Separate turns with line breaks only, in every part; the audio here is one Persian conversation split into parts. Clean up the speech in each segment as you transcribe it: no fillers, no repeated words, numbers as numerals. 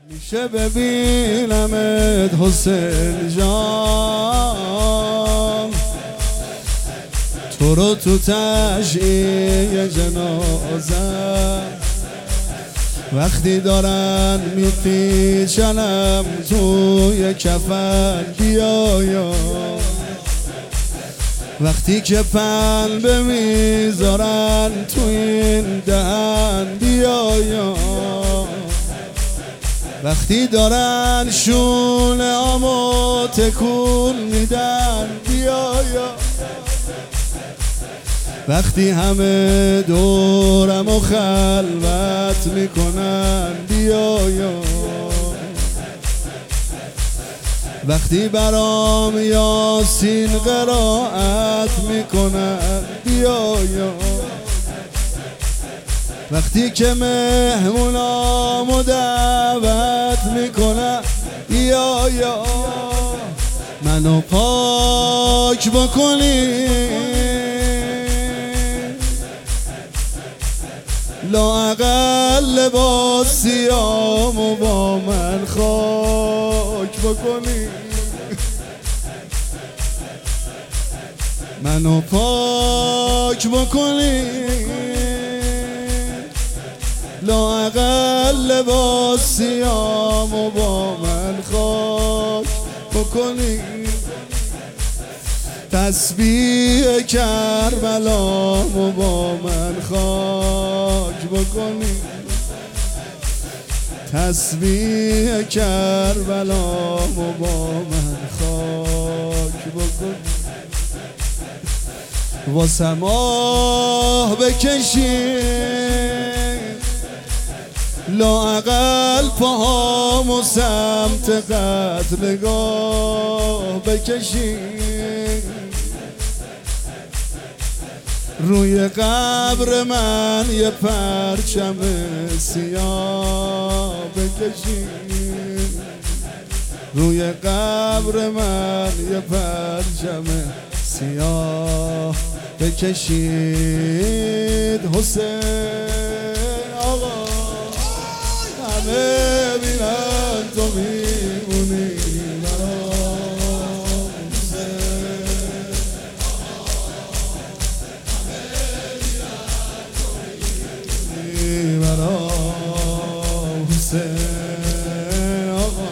میشه ببینمت حسین جان، تو رو تو تشییع جنازه وقتی دارن میپیچنم توی کفن بیایا، وقتی که پنبه میذارن تو این دهن بیایا، وقتی دارن شونه‌امو تکون میدن بیایا، وقتی همه دورمو خلوت میکنن بیایا، وقتی برام یاسین قرائت میکنن بیایا، وقتی که مهمونامو دعوت میکنن بیایا، منو پاک بکنی لااقل لباسیامو با من خاک بکنی، منو پاک بکنی لااقل لباسیامو با من خاک بکنی، تسبیح کربلامو با من خاک بکنی، تسبیح کربلامو با من خاک بکنی، واسه ماه بکشی لااقل پاهامو سمت قتلگاه بکشی، روی قبر من یه پرچم سیاه بکشی، روی قبر من یه پرچم سیاه بکشید حسین آقا، همه بینن تو میمونی برام حسین، برام حسین آقا،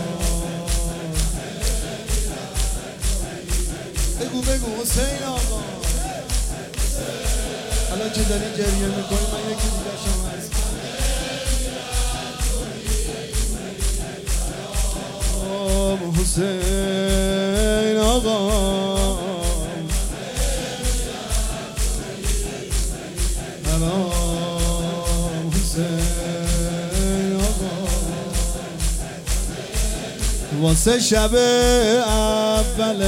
بگو بگو حسین آقا، حالا که داری گریه میکنی من یکی دیگه شما هست، حسین آقا، برام حسین آقا، واسه شب اول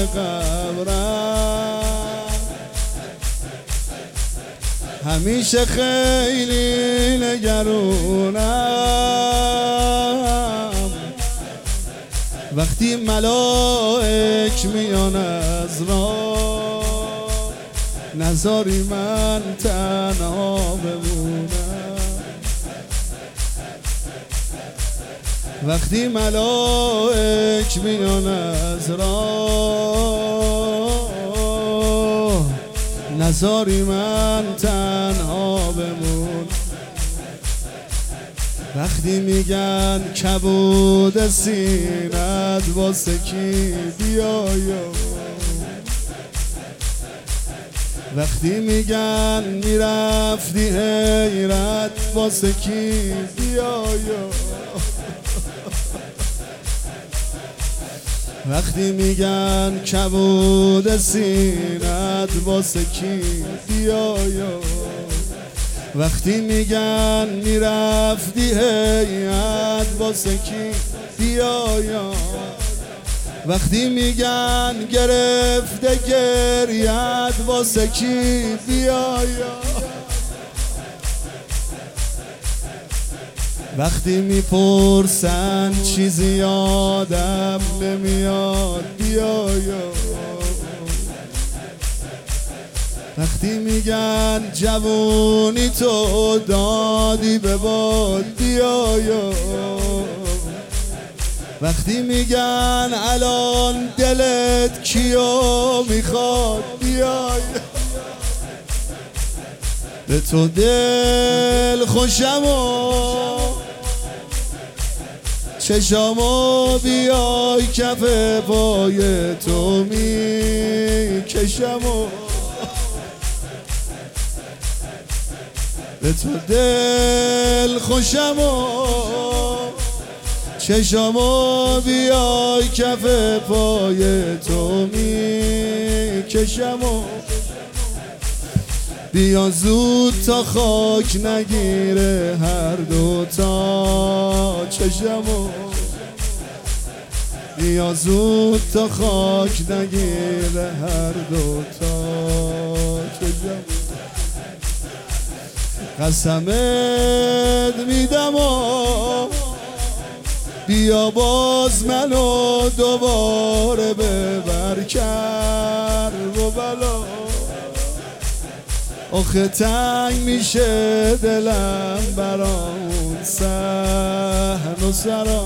قبرم همیشه خیلی نگرونم، وقتی ملائک میان از راه نذاری من تنها بمونم، وقتی ملائک میان از راه نذاری من تنها بمون، وقتی میگن کبود سینت واسه کی بیایا، وقتی میگن میرفتی حیرت واسه کی بیایا، وقتی میگن کبود سینت واسه کی بیایا، وقتی میگن میرفتی حیرت واسه کی بیایا، وقتی میگن گرفته گریت واسه کی بیایا، وقتی میپرسن چیزی یادم نمیاد بیایا، وقتی میگن جوونی تو دادی به باد بیایا، وقتی میگن الان دلت کیو میخواد بیای، به تو دل خوشم و چشامو بیای کف پای تو میکشم و به تو دل خوشم و چشامو بیای کف پای تو میکشم و بیا زود تا خاک نگیره هر دوتا چشمو، بیا زود تا خاک نگیره هر دوتا چشمو. قسمت میدم و بیا باز منو دوباره ببر کرب و بلا، آخه تنگ میشه دلم برامون صحن و سرا،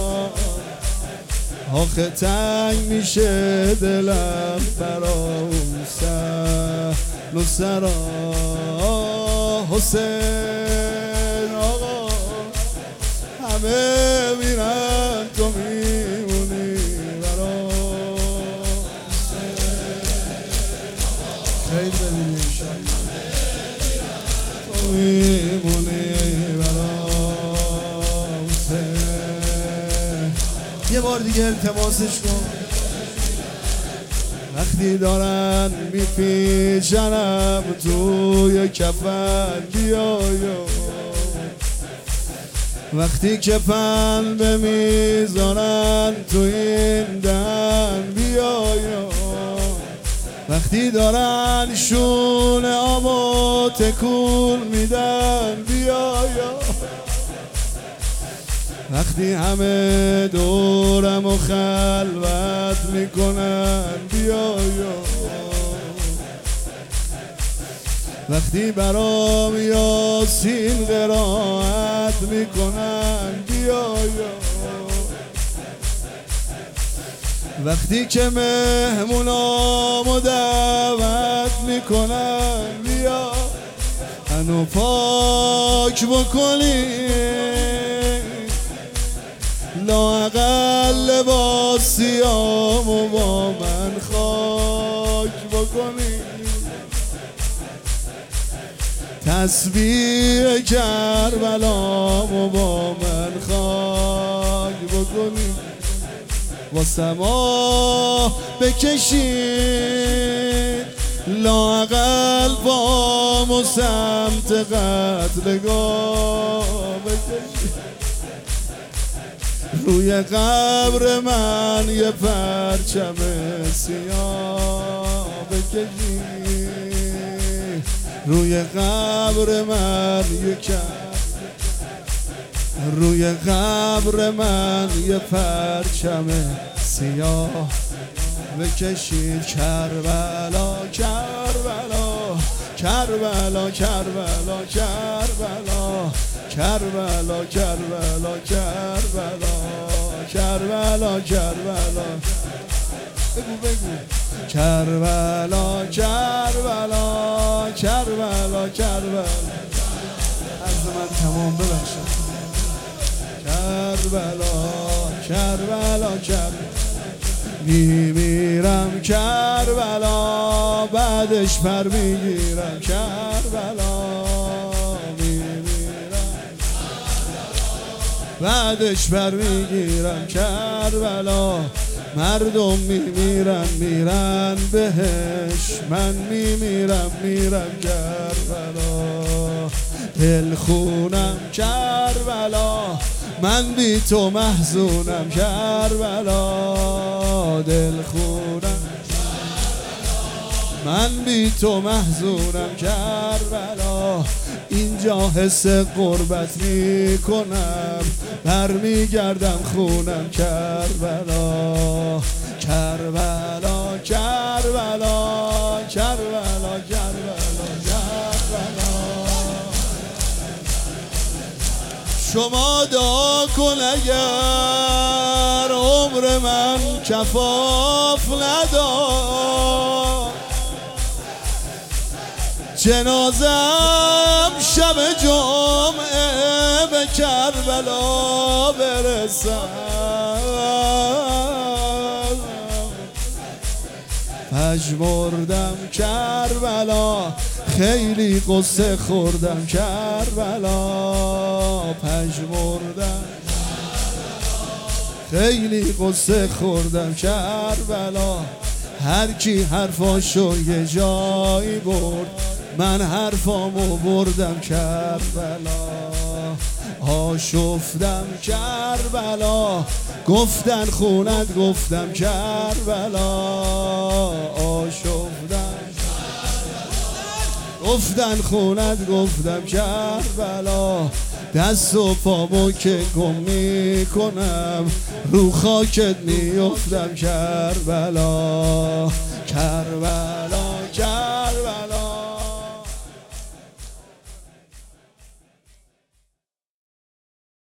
آخه تنگ میشه دلم برامون صحن و سرا. حسین آقا همه میرن تو میمونی برا، خیلی ببینیم تو میمونی برا حسین. یه بار دیگه التماسش کن. وقتی دارن میپیچنم توی کفن بیایا، وقتی که پنبه میذارن تو این دهن بیایا، وقتی دارن شونه آمو تکون میدن بیایا، وقتی همه دورم و خلوت میکنن بیایا، وقتی برام یاسین قرائت میکنن بیایا، وقتی که مهمونامو دعوت میکنن بیا منو پاک بکنی، لااقل لباسیامو با من خاک بکنی، تسبیح کربلامو با من خاک بکنی، واسه ما بکشید لااقل پامو سمت قتلگاه بکشید، روی قبر من یه پرچم سیاه بکشید، روی قبر من روی قبر من یه پرچم سیاه بکشید. کربلا کربلا کربلا کربلا کربلا کربلا کربلا کربلا کربلا کربلا بگو بگو کربلا کربلا کربلا کربلا از من تمام ببخشید. کربلا کربلا کربلا میمیرم کربلا بعدش پر میگیرم کربلا میمیرم بعدش پر میگیرم کربلا مردم میمیرن میرن بهش من میمیرم میرم کربلا دل خونم کربلا من بی تو محزونم کربلا دل خونم من بی تو محزونم کربلا اینجا حس غربت میکنم برمیگردم خونم کربلا کربلا کربلا کربلا کربلا کربلا شما دعا کن اگر صبر من کفاف نداد، جنازم شب جمعه به کربلا برسم. پژمردم کربلا، خیلی قصه خوردم کربلا. پژمردم خیلی قصه خوردم کربلا. هر کی حرفاشو یه جایی برد، من حرفامو بردم کربلا. آشفتم کربلا، گفتن خونت گفتم کربلا. آشفتم گفتن خونت گفتم کربلا. دست و پامو که گم میکنم، رو خاکت میافتم کربلا. کربلا